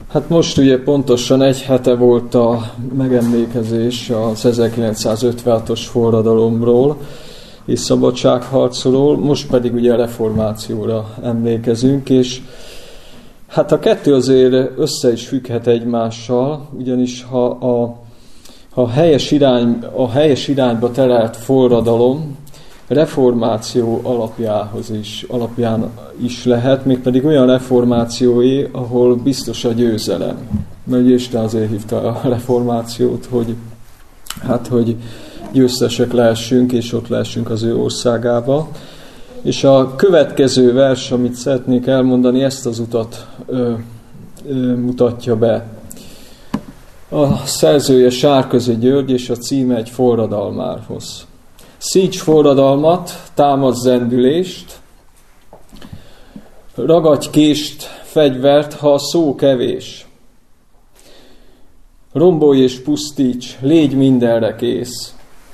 Hát most ugye pontosan egy hete volt a megemlékezés az 1956-os forradalomról és szabadságharcról, most pedig ugye a reformációra emlékezünk, és hát a kettő azért össze is függhet egymással, ugyanis ha a helyes irányba terelt forradalom reformáció alapján is lehet, mégpedig olyan reformációé, ahol biztos a győzelem. Mert Isten azért hívta a reformációt, hogy győztesek lehessünk, és ott lehessünk az ő országába. És a következő vers, amit szeretnék elmondani, ezt az utat mutatja be. A szerzője Sárközi György, és a címe Egy forradalmárhoz. Szíts forradalmat, támadsz zendülést, ragadj kést, fegyvert, ha a szó kevés. Rombolj és pusztíts, légy mindenre kész.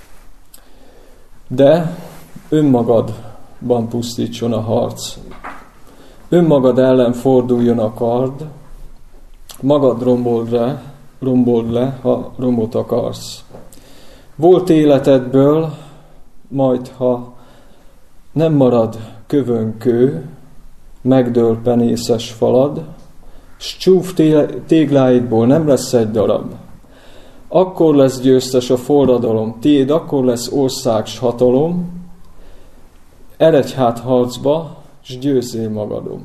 De önmagadban pusztítson a harc. Önmagad ellen forduljon a kard, magad rombold le, ha rombot akarsz. Volt életedből, majd ha nem marad kövön kő, megdől penészes falad, s csúf tégláidból nem lesz egy darab. Akkor lesz győztes a forradalom, tiéd akkor lesz ország s hatalom, eredj hát harcba, s győzzél magadon.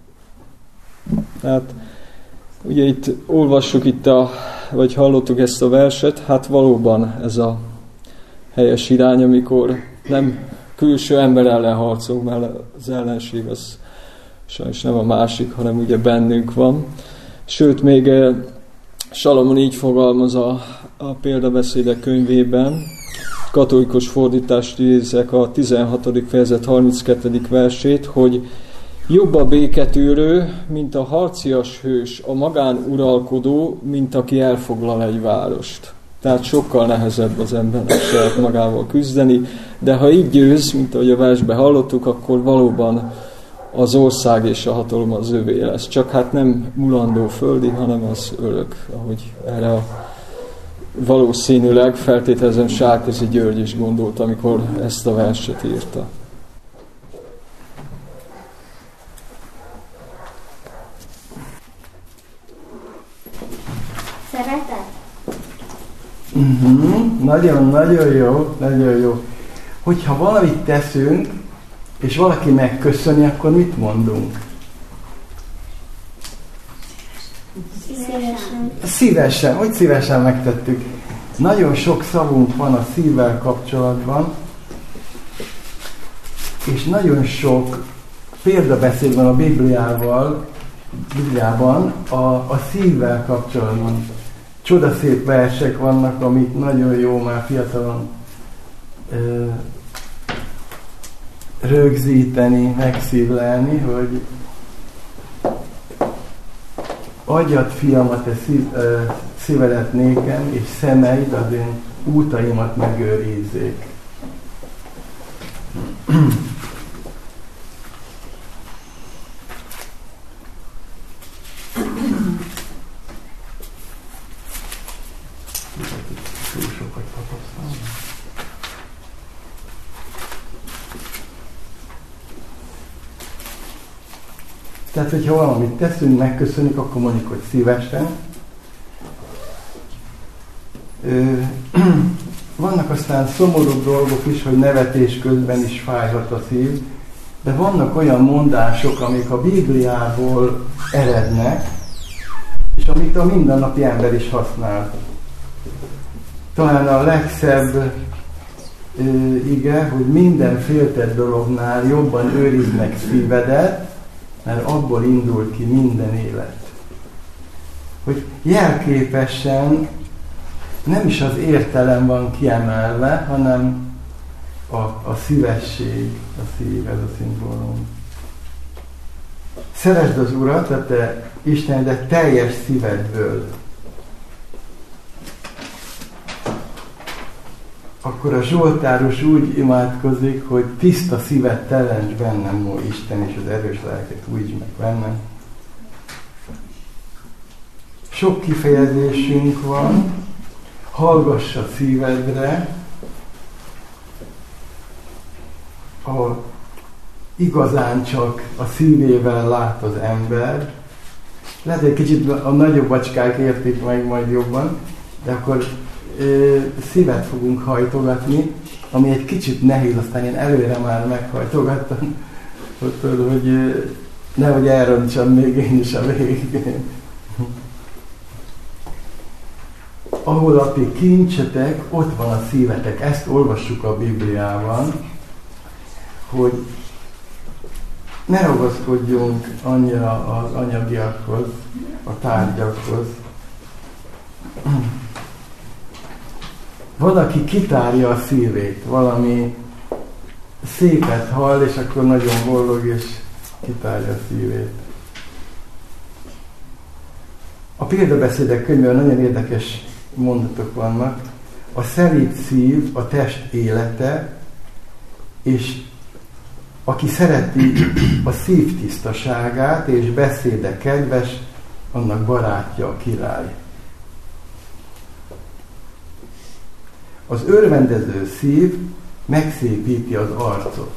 Hát, ugye itt olvassuk vagy hallottuk ezt a verset, hát valóban ez a helyes irány, amikor nem külső ember ellen harcolunk, mert az ellenség az sajnos nem a másik, hanem ugye bennünk van. Sőt, még Salamon így fogalmaz a példabeszédek könyvében, katolikus fordítást idézek a 16. fejezet 32. versét, hogy jobb a béketűrő, mint a harcias hős, a magán uralkodó, mint aki elfoglal egy várost. Tehát sokkal nehezebb az embernek saját magával küzdeni, de ha így győz, mint ahogy a versben hallottuk, akkor valóban az ország és a hatalom az övé lesz. Csak hát nem mulandó földi, hanem az örök, ahogy erre valószínűleg feltételezem Sárközi György is gondolt, amikor ezt a verset írta. Szereted? Nagyon jó. Hogyha valamit teszünk, és valaki megköszöni, akkor mit mondunk? Szívesen. Hogy szívesen megtettük. Nagyon sok szavunk van a szívvel kapcsolatban, és nagyon sok példabeszéd van a Bibliában a szívvel kapcsolatban. Csodaszép versek vannak, amik nagyon jó már fiatalon rögzíteni, megszívlelni, hogy adjad, fiam, a te szívedet nékem, és szemeid az én útaimat megőrizzék. Tehát, hogyha valamit teszünk, megköszönjük, akkor mondjuk, hogy szívesen. Vannak aztán szomorúbb dolgok is, hogy nevetés közben is fájhat a szív, de vannak olyan mondások, amik a Bibliából erednek, és amit a mindennapi ember is használ. Talán a legszebb ige, hogy minden féltett dolognál jobban őrizd meg szívedet, mert abból indul ki minden élet. Hogy jelképesen nem is az értelem van kiemelve, hanem a szívesség, a szív, ez a szimbólum. Szeresd az Urat, a te Istenedet teljes szívedből. Akkor a zsoltáros úgy imádkozik, hogy tiszta szívet teremts bennem, ó Isten, és az erős lelket újíts meg bennem. sok kifejezésünk van, hallgass a szívedre, igazán csak a szívével lát az ember. Lehet, hogy kicsit a nagyobb bacskák értik meg majd jobban, de akkor szívet fogunk hajtogatni, ami egy kicsit nehéz, aztán én előre már meghajtogattam, hogy nehogy elrontsam még én is a végén. Ahol a ti kincsetek, ott van a szívetek. Ezt olvassuk a Bibliában, hogy ne ragaszkodjunk annyira az anyagiakhoz, a tárgyakhoz. Valaki kitárja a szívét, valami szépet hall, és akkor nagyon boldog, és kitárja a szívét. A példabeszédek könyvben nagyon érdekes mondatok vannak. A szelíd szív a test élete, és aki szereti a szív tisztaságát, és beszéde kedves, annak barátja a király. Az örvendező szív megszépíti az arcot.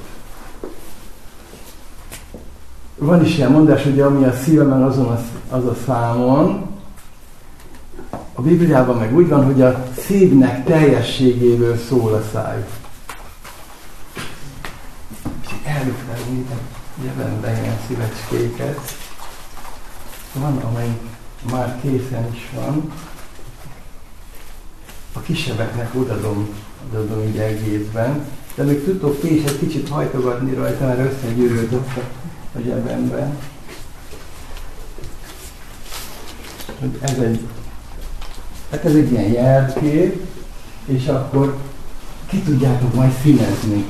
Van is ilyen mondás, hogy ami a szívemen, az a számon. A Bibliában meg úgy van, hogy a szívnek teljességéből szól a száj. És elviselni, ugye benne ilyen szívecskéket. Van, amelyik már készen is van. A kisebbeknek odadom így egészben. De még tudtok ti is egy kicsit hajtogatni rajta, mert összegyűrődött a zsebemben. Ez egy ilyen jelkép, és akkor ki tudjátok majd színezni.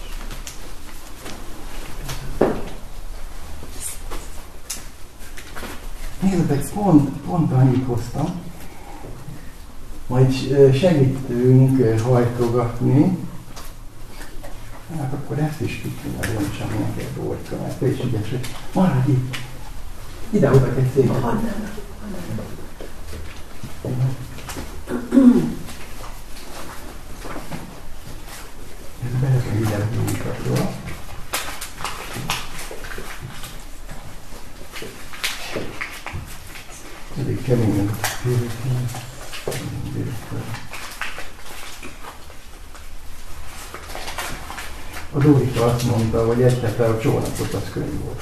Nézzetek, pont annyit hoztam. Majd segítünk hajtogatni. Hát akkor ezt is ki kéne roncsam neked, Rócska, mert te is ügyes, hogy maradj itt. Ide-oda egy szépen. Ez behetem ide húzatról. Elég keményen a Dórika azt mondta, hogy egyetlen a csónakot, az könnyű volt.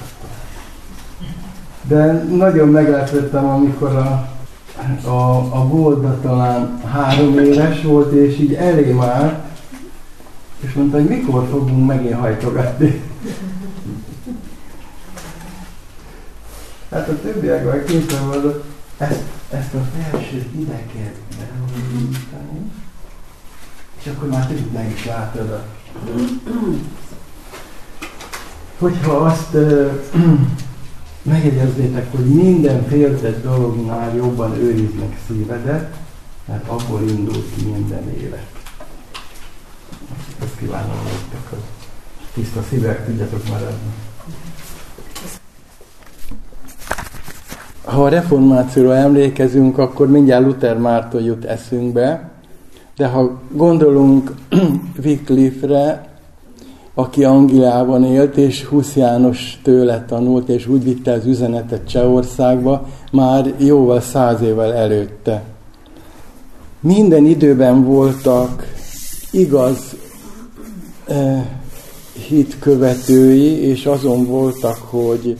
De nagyon meglepődtem, amikor a Golda talán 3 éves volt, és így elém állt, és mondta, hogy mikor fogunk megint hajtogatni. Hát a többiekben készen volt, ezt a felsőt ide kell beolítani, és akkor már tényleg is látod. Hogyha azt megjegyezzétek, hogy minden féltett dolognál jobban őrizd meg szívedet, mert abból indul ki minden élet. Ezt kívánom nektek, hogy tiszta szívek tudjatok maradni. Ha a reformációra emlékezünk, akkor mindjárt Luther Márton jut eszünkbe, de ha gondolunk Wycliffe-re, aki Angliában élt, és Husz János tőle tanult, és úgy vitte az üzenetet Csehországba, már jóval 100 évvel előtte. Minden időben voltak igaz hitkövetői, és azon voltak, hogy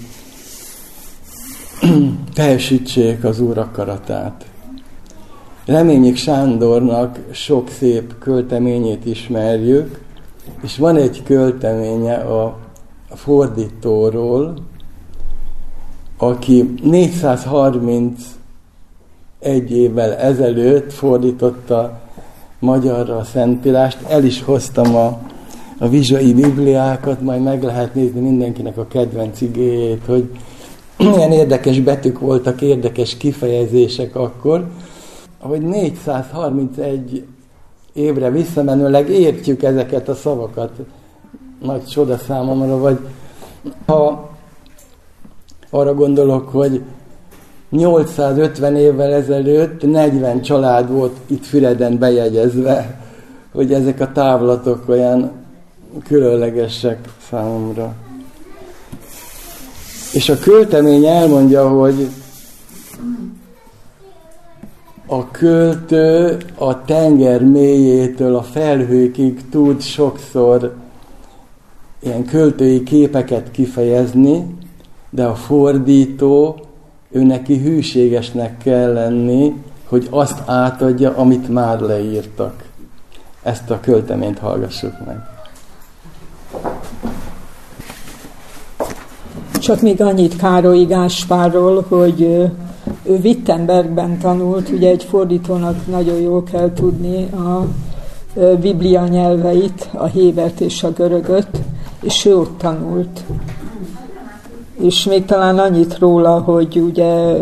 teljesítsék az Úr akaratát. Reményik Sándornak sok szép költeményét ismerjük, és van egy költeménye a fordítóról, aki 431 évvel ezelőtt fordította magyarra a Szentírást. El is hoztam a vizsai bibliákat, majd meg lehet nézni mindenkinek a kedvenc igéjét, hogy milyen érdekes betűk voltak, érdekes kifejezések akkor, hogy 431 évre visszamenőleg értjük ezeket a szavakat. Nagy csoda számomra, vagy ha arra gondolok, hogy 850 évvel ezelőtt 40 család volt itt Füreden bejegyezve, hogy ezek a távlatok olyan különlegesek számomra. És a költemény elmondja, hogy a költő a tenger mélyétől a felhőkig tud sokszor ilyen költői képeket kifejezni, de a fordító, ő neki hűségesnek kell lenni, hogy azt átadja, amit már leírtak. Ezt a költeményt hallgassuk meg. Csak még annyit Károly Gáspárról, hogy ő Wittenbergben tanult, ugye egy fordítónak nagyon jól kell tudni a Biblia nyelveit, a hébert és a görögöt, és ő ott tanult. És még talán annyit róla, hogy ugye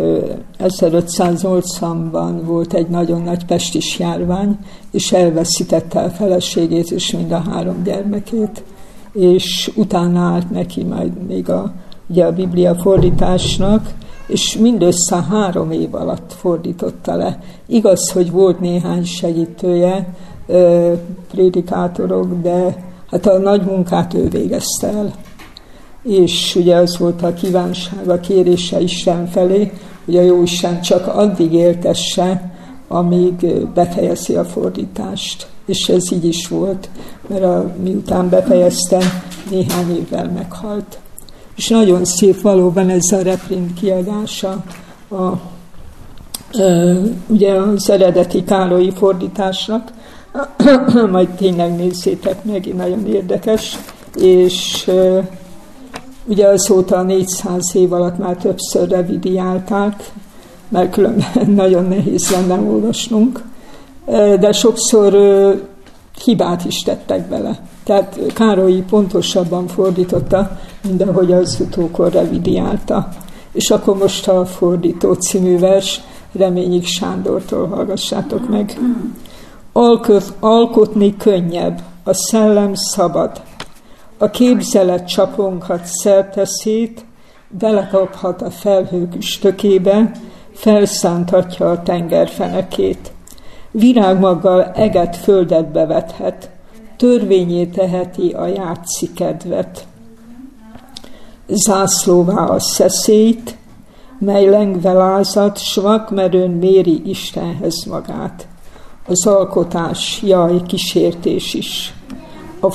1580-ban volt egy nagyon nagy pestis járvány, és elveszítette a feleségét és mind a 3 gyermekét. És utána állt neki majd még ugye a Biblia fordításnak, és mindössze 3 év alatt fordította le. Igaz, hogy volt néhány segítője, prédikátorok, de hát a nagy munkát ő végezte el. És ugye az volt a kívánság, a kérése Isten felé, hogy a Jóisten csak addig éltesse, amíg befejezi a fordítást. És ez így is volt, mert miután befejeztem, néhány évvel meghalt. És nagyon szép valóban ez a reprint kiadása, ugye az eredeti Károlyi fordításnak, majd tényleg nézzétek meg, nagyon érdekes, és ugye azóta 400 év alatt már többször revidiálták, mert különben nagyon nehéz lenne olvasnunk, de sokszor hibát is tettek bele. Tehát Károly pontosabban fordította, mint ahogy az utókor revidiálta. És akkor most a Fordító című vers, Reményik Sándortól hallgassátok meg. Alkotni könnyebb, a szellem szabad. A képzelet csaponghat szerte szét, belekaphat a felhők üstökébe, felszántatja a tenger fenekét. Virágmaggal eget földet bevethet, törvényé teheti a játszi kedvet. Zászlóvá a szeszélyt, mely lengve lázad, s vakmerőn méri Istenhez magát. Az alkotás, jaj, kísértés is. A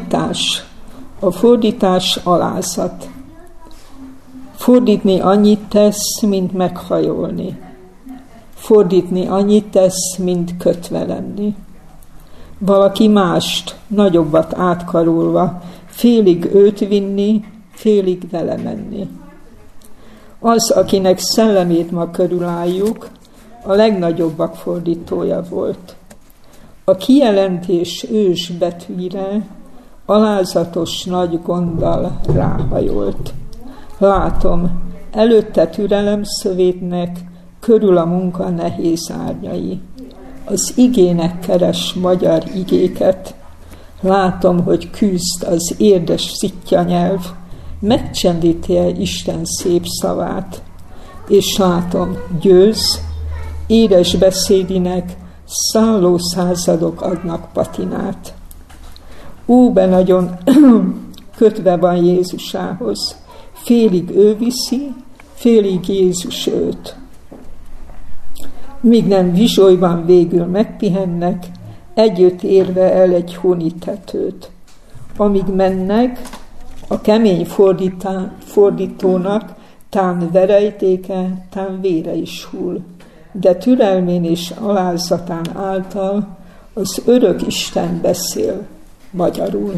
fordítás alázat. Fordítni annyit tesz, mint meghajolni. Fordítni annyit tesz, mint kötve lenni. Valaki mást, nagyobbat átkarolva, félig őt vinni, félig vele menni. Az, akinek szellemét ma körülálljuk, a legnagyobbak fordítója volt. A kijelentés ős betűire alázatos nagy gonddal ráhajolt. Látom, előtte türelem szövétnek körül a munka nehéz árnyai. Az igének keres magyar igéket. Látom, hogy küzd az érdes szitja nyelv, megcsendíti-e Isten szép szavát. És látom, győz, édes beszédinek szálló századok adnak patinát. Be nagyon kötve van Jézusához. Félig ő viszi, félig Jézus őt. Míg nem Vizsolyban végül megpihennek, együtt érve el egy hónitetőt. Amíg mennek, a kemény fordítónak tán verejtéke, tán vére is hull. De türelmén és alázatán által az örök Isten beszél magyarul.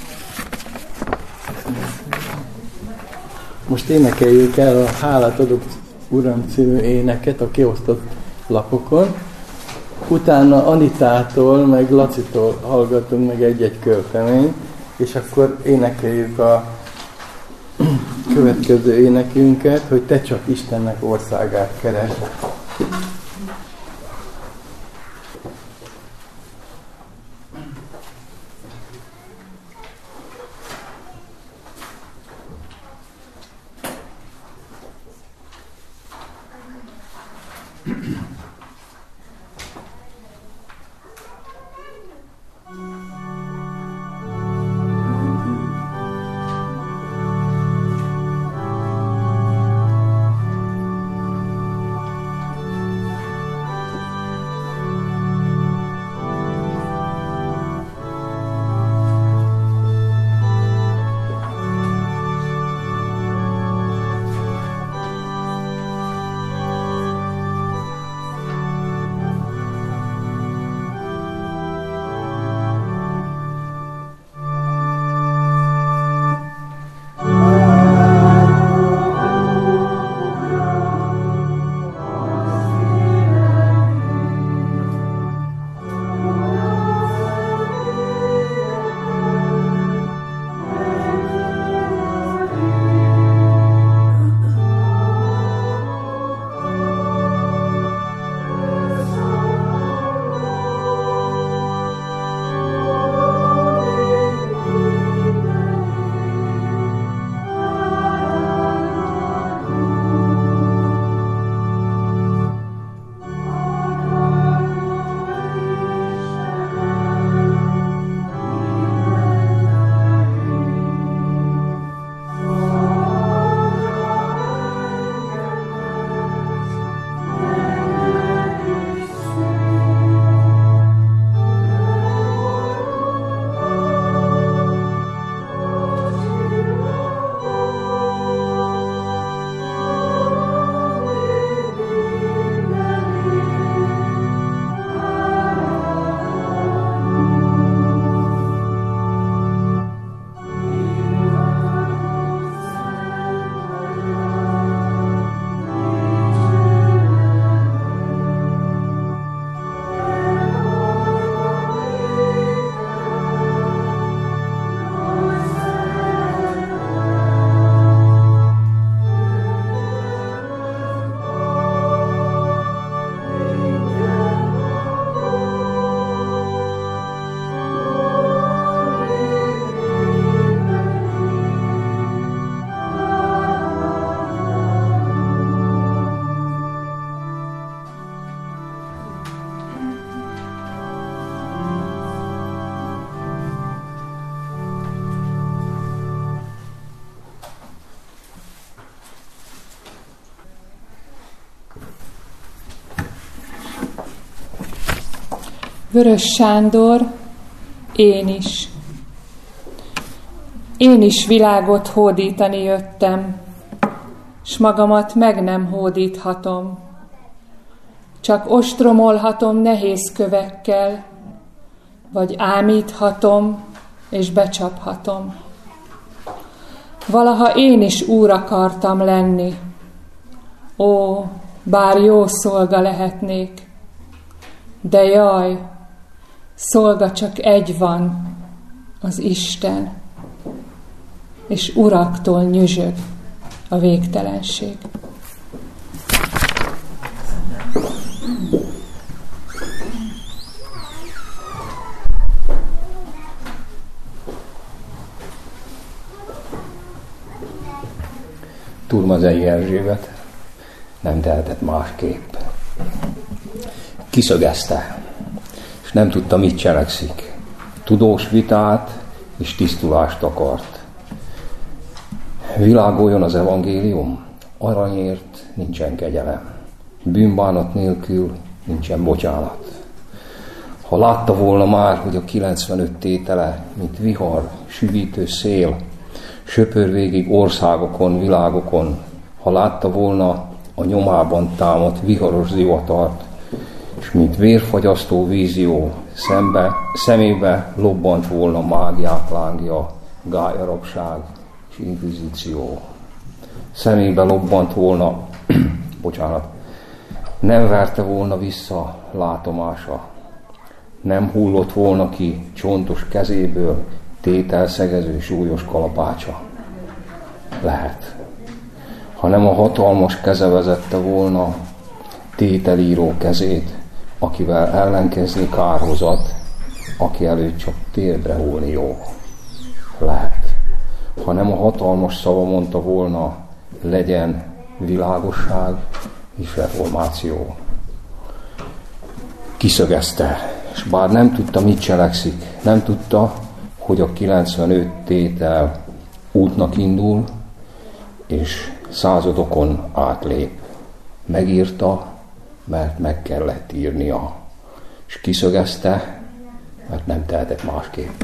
Most énekeljük el a Hálát adok Uram című éneket a kiosztott lapokon. Utána Anitától, meg Lacitól hallgatunk meg egy-egy költeményt, és akkor énekeljük a következő énekünket, hogy te csak Istennek országát keresd. Vörös Sándor, én is világot hódítani jöttem, s magamat meg nem hódíthatom. Csak ostromolhatom nehéz kövekkel, vagy ámíthatom és becsaphatom. Valaha én is úr akartam lenni, ó, bár jó szolga lehetnék, de jaj, szolga csak egy van, az Isten, és uraktól nyüzsög a végtelenség. Turmazei Erzsébet nem tehetett másképp. Kiszögezte, és nem tudta, mit cselekszik. Tudós vitát és tisztulást akart. Világoljon az evangélium, aranyért nincsen kegyelem. Bűnbánat nélkül nincsen bocsánat. Ha látta volna már, hogy a 95 tétele, mint vihar, süvítő szél, söpör végig országokon, világokon, ha látta volna a nyomában támadt viharos zivatart, és mint vérfagyasztó vízió szemébe lobbant volna mágiák lángja, gályarabság és inkvizíció. Szemébe lobbant volna, nem verte volna vissza látomása, nem hullott volna ki csontos kezéből tételszegező súlyos kalapácsa. Lehet, hanem a hatalmas keze vezette volna tételíró kezét, akivel ellenkezni kárhozat, aki előtt csak térdre hullni jó. Lehet, hanem a hatalmas szava mondta volna, legyen világosság és reformáció. kiszögezte, és bár nem tudta, mit cselekszik, nem tudta, hogy a 95 tétel útnak indul, és századokon átlép. Megírta, mert meg kellett írnia, és kiszögezte, mert nem tehetett másképp.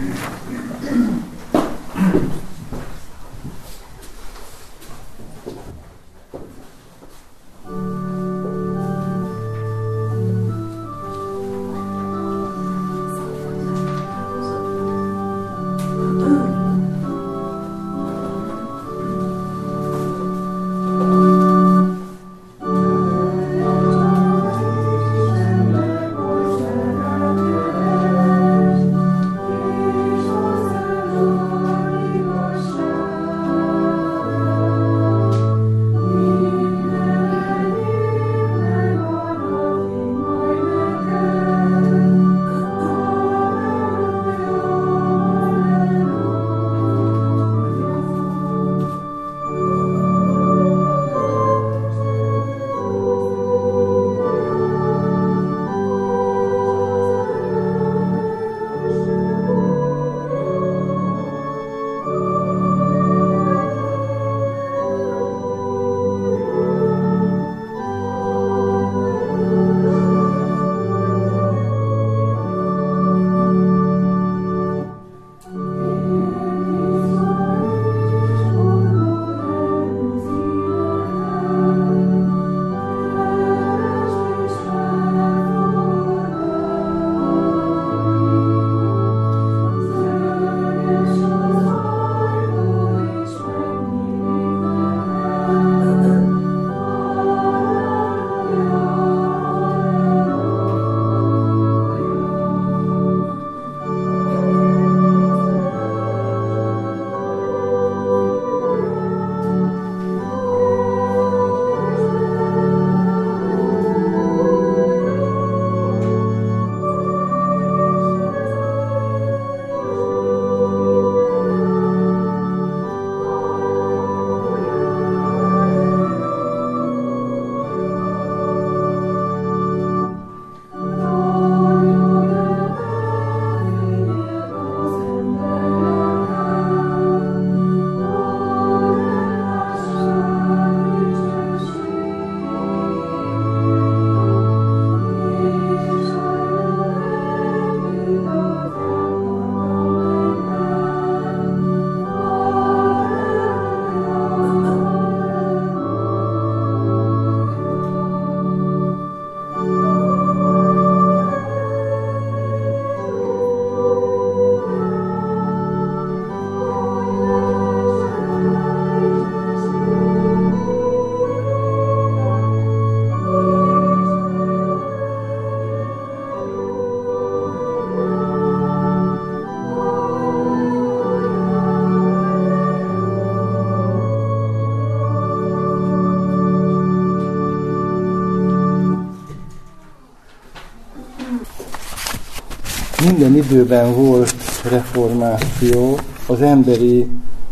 Minden időben volt reformáció, az emberi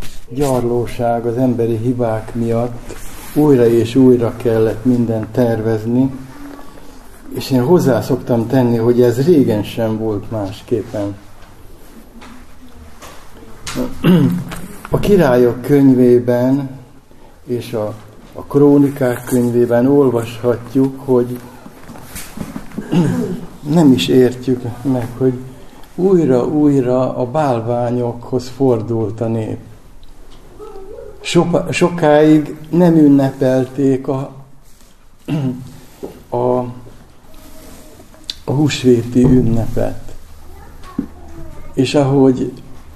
gyarlóság, az emberi hibák miatt újra és újra kellett mindent tervezni, és én hozzá szoktam tenni, hogy ez régen sem volt másképpen. A Királyok könyvében és a Krónikák könyvében olvashatjuk, hogy nem is értjük meg, hogy újra-újra a bálványokhoz fordult a nép. Sokáig nem ünnepelték a húsvéti ünnepet. És ahogy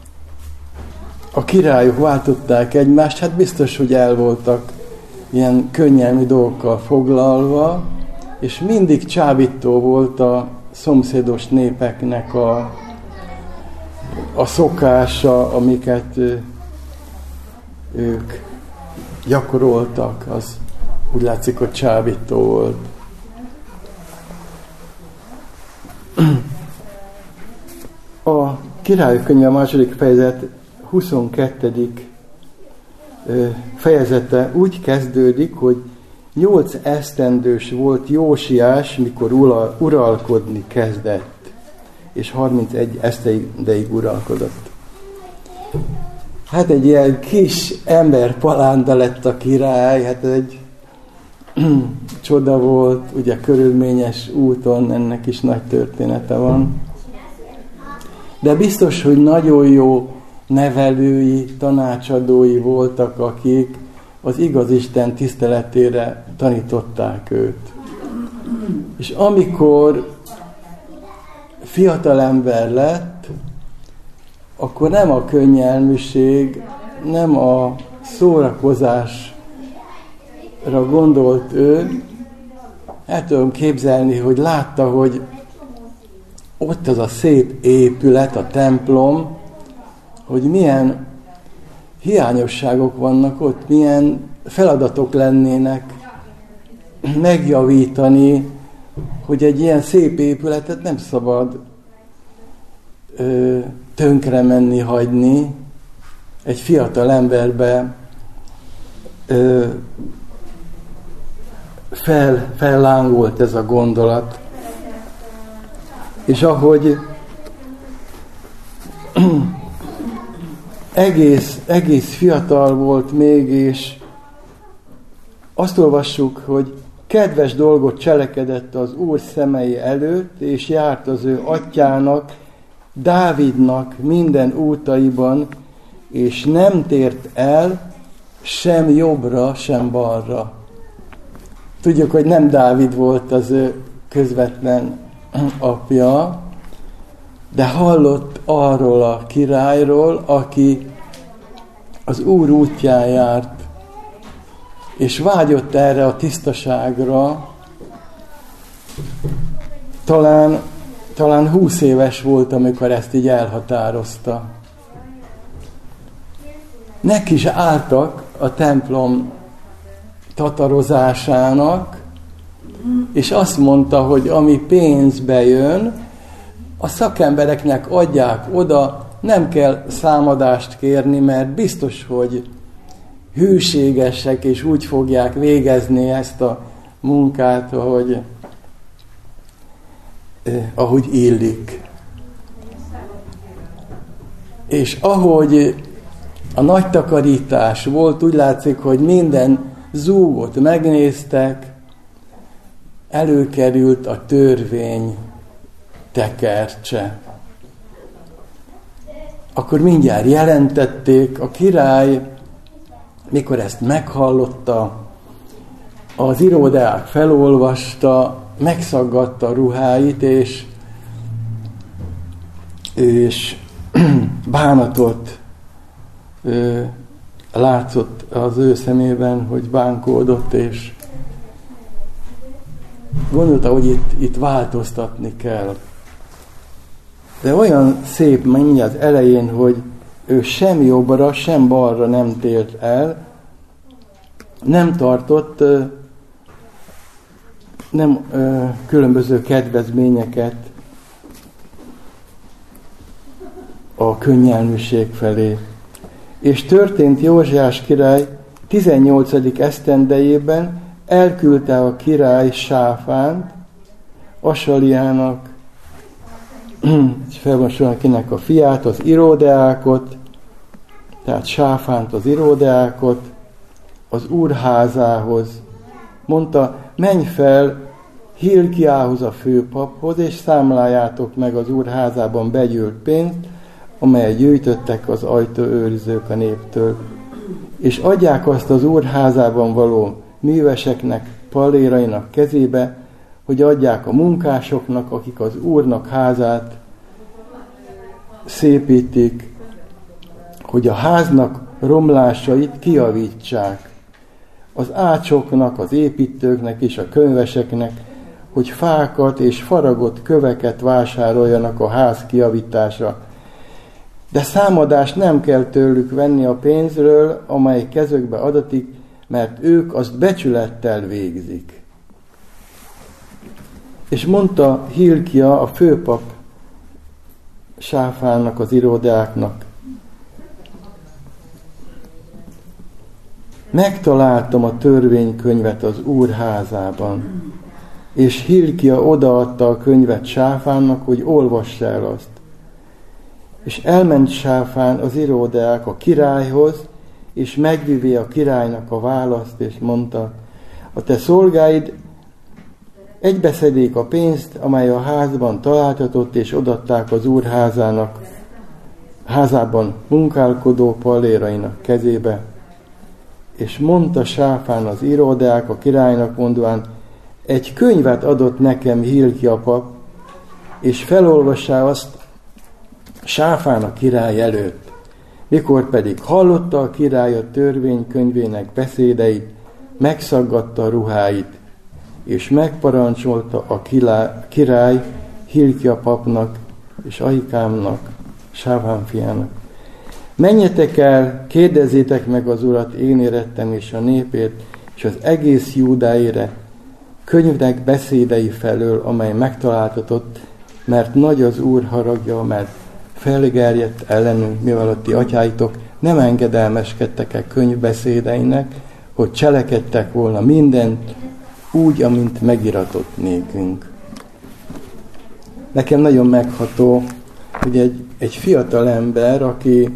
a királyok váltották egymást, hát biztos, hogy el voltak ilyen könnyelmi dolgokkal foglalva, és mindig csábító volt a szomszédos népeknek a szokása, amiket ők gyakoroltak, az úgy látszik, hogy csábító volt. A Királyok könyve a második fejezet 22. fejezete úgy kezdődik, hogy 8 esztendős volt Jósiás, mikor uralkodni kezdett, és 31 esztendeig uralkodott. Hát egy ilyen kis ember palánda lett a király, hát ez egy csoda volt, ugye körülményes úton, ennek is nagy története van. De biztos, hogy nagyon jó nevelői, tanácsadói voltak, akik az igaz Isten tiszteletére tanították őt. És amikor fiatalember lett, akkor nem a könnyelműség, nem a szórakozásra gondolt ő. El tudom képzelni, hogy látta, hogy ott az a szép épület, a templom, hogy milyen hiányosságok vannak ott, milyen feladatok lennének megjavítani, hogy egy ilyen szép épületet nem szabad tönkre menni, hagyni. Egy fiatal emberbe fellángolt ez a gondolat. És ahogy egész fiatal volt még, és azt olvassuk, hogy kedves dolgot cselekedett az Úr szemei előtt, és járt az ő atyának, Dávidnak minden útaiban, és nem tért el sem jobbra, sem balra. Tudjuk, hogy nem Dávid volt az ő közvetlen apja, de hallott arról a királyról, aki az Úr útján járt, és vágyott erre a tisztaságra. Talán 20 éves volt, amikor ezt így elhatározta. Neki is álltak a templom tatarozásának, és azt mondta, hogy ami pénzbe jön, a szakembereknek adják oda, nem kell számadást kérni, mert biztos, hogy hűségesek, és úgy fogják végezni ezt a munkát, ahogy illik. És ahogy a nagy takarítás volt, úgy látszik, hogy minden zúgot megnéztek, előkerült a törvény tekercse. Akkor mindjárt jelentették, a király, mikor ezt meghallotta, az iródeák felolvasta, megszaggatta a ruháit, és bánatot látszott az ő szemében, hogy bánkódott, és gondolta, hogy itt változtatni kell. De olyan szép mondja az elején, hogy ő sem jobbra, sem balra nem tért el, nem tartott különböző kedvezményeket a könnyelműség felé. És történt, Józsiás király 18. esztendejében elküldte a király Sáfánt, Asaliának, és felmondja kinek a fiát, az Iródeákot, tehát Sáfánt az Iródeákot, az Úr házához. Mondta, menj fel Hilkiához, a főpaphoz, és számláljátok meg az Úr házában begyűlt pénzt, amelyet gyűjtöttek az ajtóőrizők a néptől. És adják azt az Úr házában való műveseknek, pallérainak kezébe, hogy adják a munkásoknak, akik az Úrnak házát szépítik, hogy a háznak romlásait kijavítsák. Az ácsoknak, az építőknek és a könyveseknek, hogy fákat és faragott köveket vásároljanak a ház kijavításra. De számadást nem kell tőlük venni a pénzről, amely kezükbe adatik, mert ők azt becsülettel végzik. És mondta Hilkia, a főpap Sáfánnak, az Iródeáknak, Megtaláltam a törvénykönyvet az Úr házában, és Hilkia odaadta a könyvet Sáfánnak, hogy olvassa el azt. És elment Sáfán az íródeák a királyhoz, és megvivé a királynak a választ, és mondta, a te szolgáid egybeszedik a pénzt, amely a házban találtatott, és odatták az Úr házában munkálkodó pallérainak kezébe. És mondta Sáfán az íródeák a királynak mondván, egy könyvet adott nekem Hilkia pap, és felolvassá azt Sáfán a király előtt. Mikor pedig hallotta a király a törvénykönyvének beszédeit, megszaggatta a ruháit, és megparancsolta a király Hilkia papnak és Ahikámnak, Sáfán fiának. Menjetek el, kérdezzétek meg az Urat, én érettem és a népét, és az egész Júdáére, könyvnek beszédei felől, amely megtaláltatott, mert nagy az Úr haragja, mert felgerjedt ellenünk, mivel a ti atyáitok nem engedelmeskedtek el könyvbeszédeinek, hogy cselekedtek volna mindent úgy, amint megiratott nékünk. Nekem nagyon megható, hogy egy fiatal ember, aki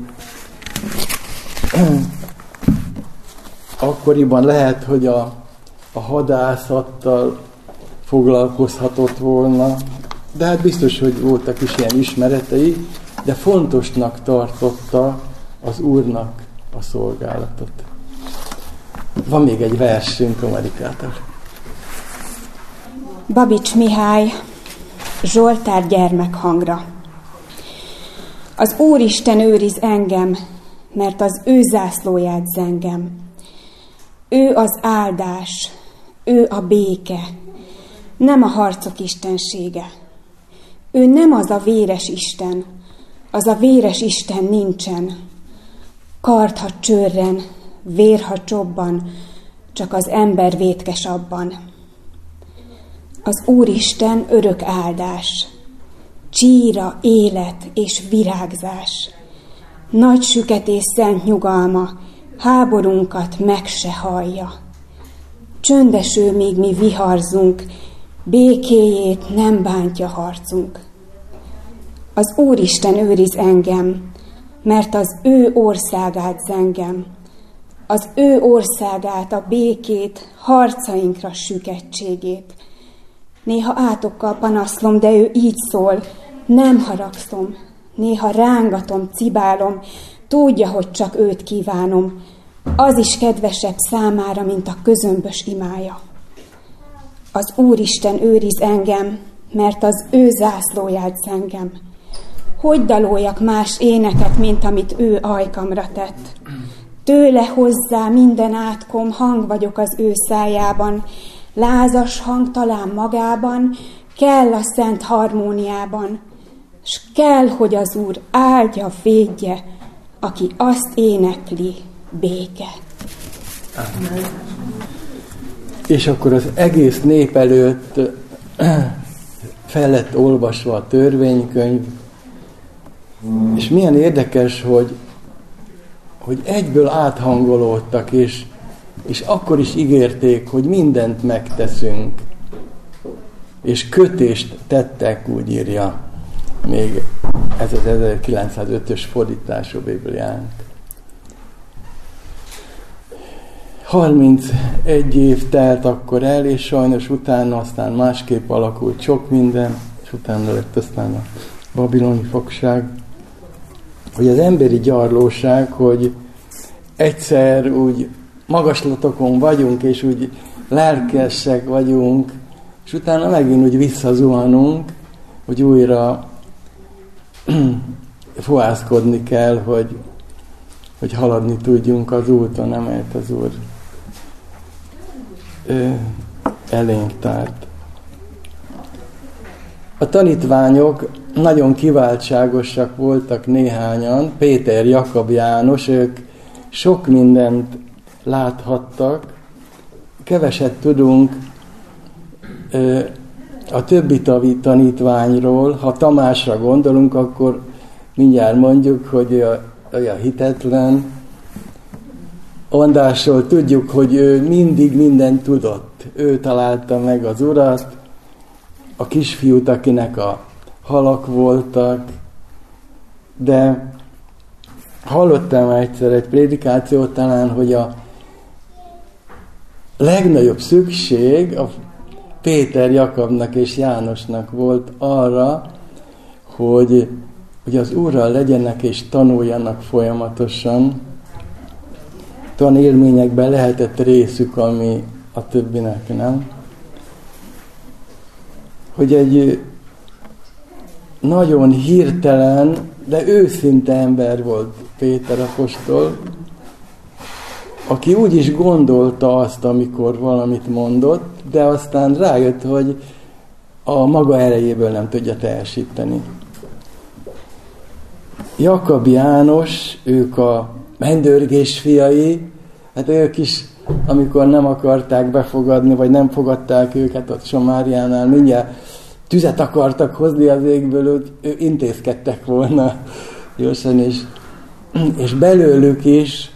akkoriban lehet, hogy a hadászattal foglalkozhatott volna, de hát biztos, hogy voltak is ilyen ismeretei, de fontosnak tartotta az Úrnak a szolgálatot. Van még egy versünk a Marikától. Babics Mihály, Zsoltár gyermekhangra. Az Úristen őriz engem, mert az ő zászlóját zengem. Ő az áldás, ő a béke, nem a harcok istensége. Ő nem az a véres Isten, az a véres Isten nincsen. Kard, ha csörren, vér, ha csobban, csak az ember vétkes abban. Az Úristen örök áldás, csíra, élet és virágzás. Nagy süketés szent nyugalma, háborunkat meg se hallja. Csöndes ő, míg mi viharzunk, békéjét nem bántja harcunk. Az Úristen őriz engem, mert az ő országát zengem. Az ő országát, a békét, harcainkra süketségét. Néha átokkal panaszlom, de ő így szól, nem haragszom. Néha rángatom, cibálom, tudja, hogy csak őt kívánom. Az is kedvesebb számára, mint a közömbös imája. Az Úristen őriz engem, mert az ő zászlóját zengem. Hogy daloljak más éneket, mint amit ő ajkamra tett? Tőle hozzá minden átkom, hang vagyok az ő szájában. Lázas hang talán magában, kell a szent harmóniában. S kell, hogy az Úr áldja, védje, aki azt énekli, béke. Amen. És akkor az egész nép előtt fel lett olvasva a törvénykönyv, és milyen érdekes, hogy egyből áthangolódtak, és akkor is ígérték, hogy mindent megteszünk, és kötést tettek, úgy írja még ez az 1905-ös fordítású Bibliánk. 31 év telt akkor el, és sajnos utána aztán másképp alakult sok minden, és utána lett aztán a babiloni fogság, hogy az emberi gyarlóság, hogy egyszer úgy magaslatokon vagyunk, és úgy lelkesek vagyunk, és utána megint úgy visszazuhanunk, hogy újra fohászkodni kell, hogy haladni tudjunk az úton, amelyet az Úr elénk tárt. A tanítványok nagyon kiváltságosak voltak néhányan, Péter, Jakab, János, ők sok mindent láthattak, keveset tudunk a többi tanítványról. Ha Tamásra gondolunk, akkor mindjárt mondjuk, hogy olyan hitetlen, Andrásról tudjuk, hogy ő mindig mindent tudott. Ő találta meg az Urat, a kisfiút, akinek a halak voltak, de hallottam egyszer egy prédikációt talán, hogy a legnagyobb szükség a Péter, Jakabnak és Jánosnak volt arra, hogy az Úrral legyenek és tanuljanak folyamatosan. Olyan élményekben lehetett részük, ami a többinek nem. Hogy egy nagyon hirtelen, de őszinte ember volt Péter apostol, aki úgy is gondolta azt, amikor valamit mondott, de aztán rájött, hogy a maga erejéből nem tudja teljesíteni. Jakab, János, ők a mennydörgés fiai, hát ők is, amikor nem akarták befogadni, vagy nem fogadták őket ott Samáriánál, mindjárt tüzet akartak hozni az égből, ők intézkedtek volna gyorsan, és belőlük is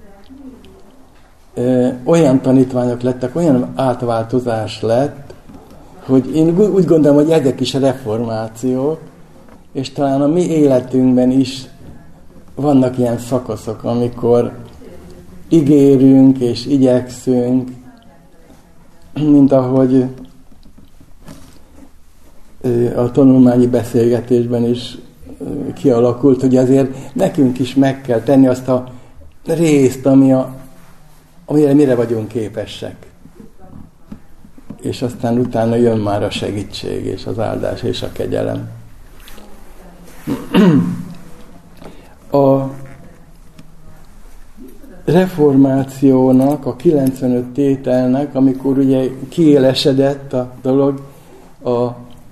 olyan tanítványok lettek, olyan átváltozás lett, hogy én úgy gondolom, hogy ezek is reformációk, és talán a mi életünkben is vannak ilyen szakaszok, amikor ígérünk és igyekszünk, mint ahogy a tanulmányi beszélgetésben is kialakult, hogy azért nekünk is meg kell tenni azt a részt, amire mire vagyunk képesek. És aztán utána jön már a segítség, és az áldás, és a kegyelem. A reformációnak, a 95 tételnek, amikor ugye kiélesedett a dolog, a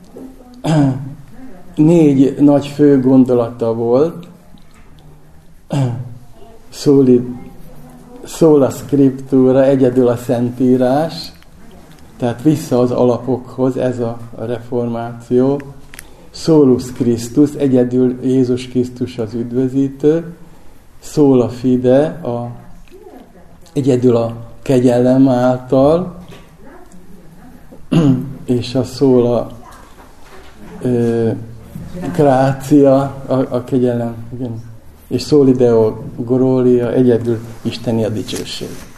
4 nagy fő gondolata volt. Sola scriptura, egyedül a Szentírás, tehát vissza az alapokhoz, ez a reformáció. Solus Christus, egyedül Jézus Krisztus az üdvözítő. Sola fide, egyedül a kegyelem által, és a sola gratia, a kegyelem, igen. És soli deo gloria, egyedül isteni a dicsőség.